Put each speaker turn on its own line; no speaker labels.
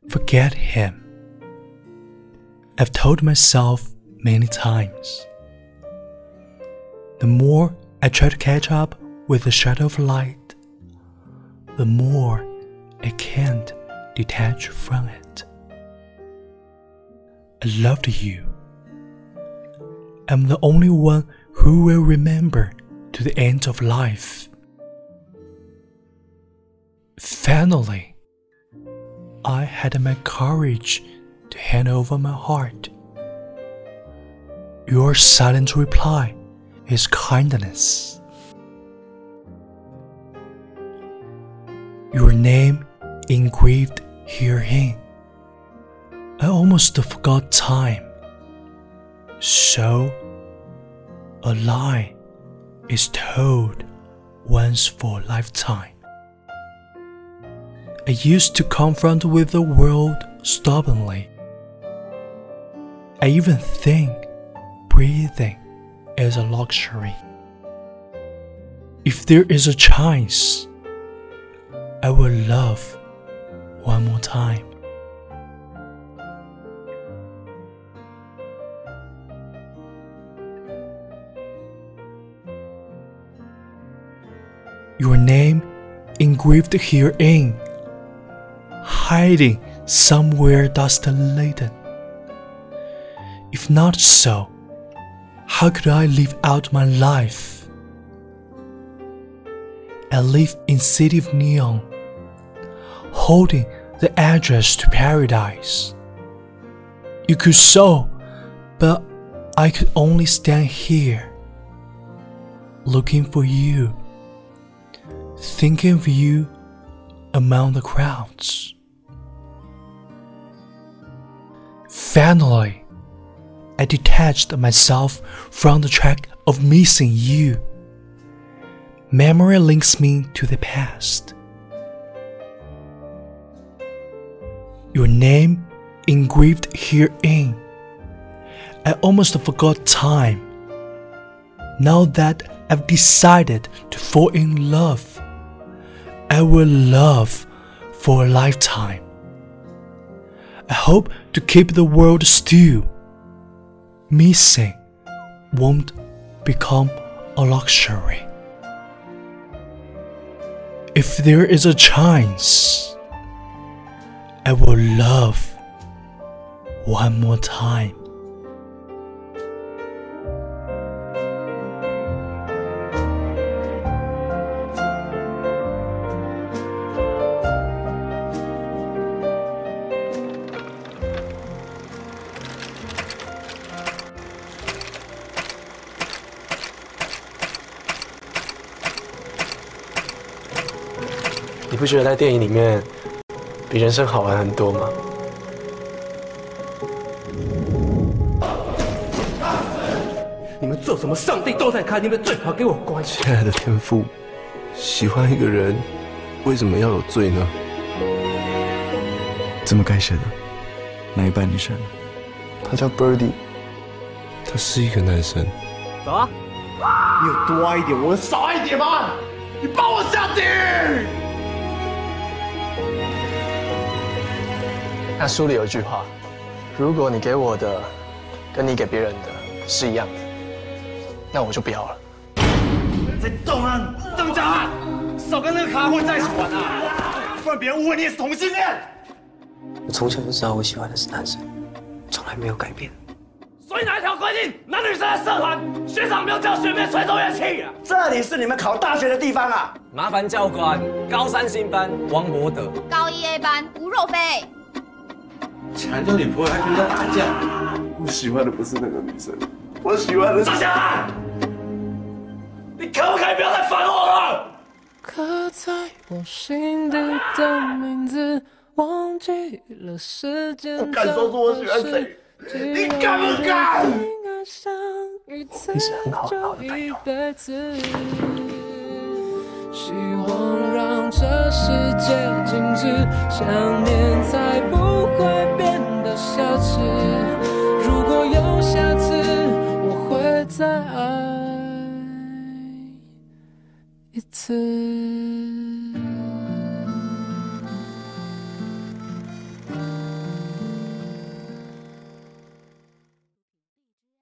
forget him. I've told myself many times. The more I try to catch up with the shadow of light, the more I can't detach from it. I loved you. I'm the only one who will remember to the end of life. Finally, I had my courage to hand over my heart. Your silent reply is kindness. Your name engraved herein. I almost forgot time. So, a lie is told once for a lifetime. I used to confront with the world stubbornly. I even think breathing is a luxury. If there is a chance, I will love one more time. Your name engraved herein, hiding somewhere dust-laden. If not so, how could I live out my life? I live in city of neon, holding the address to paradise. You could soar, but I could only stand here, looking for you, thinking of you among the crowds. Finally, I detached myself from the track of missing you. Memory links me to the past. Your name engraved herein. I almost forgot time. Now that I've decided to fall in love, I will love for a lifetime. I hope to keep the world still. Missing won't become a luxury. If there is a chance, I will love one more time.
你不觉得在电影里面比人生好玩很多吗？
你们做什么，上帝都在看，你们最好给我关起来。
亲爱的天父，喜欢一个人，为什么要有罪呢？
怎么改写的？哪一半你选的？
他叫 Birdy， 他是一个男生。
走啊！你有多爱一点，我少爱一点吗？你帮我下地狱！
那书里有一句话：如果你给我的跟你给别人的是一样的，那我就不要了。
再动啊，张家汉，少跟那个卡混在一起玩啊，不然别人误会你也是同性恋。
我从小就知道我喜欢的是男生，从来没有改变。
所以哪一条规定男女生在社团，学长没有叫学妹吹奏乐器啊？这里是你们考大学的地方啊！
麻烦教官，高三新班王博德，
高一 A 班吴若飞。
强调女朋友还跟人家打架，
我喜欢的不是那个女生，我喜欢的是
张家汉，你可不可以不要再烦我了？
刻在我心底的名字，忘记了时间。
我敢说出我喜欢谁？你敢不敢？
你是很好很好的朋友。
希望让这世界静止，想念才不会变得奢侈。如果有下次，我会再爱一次。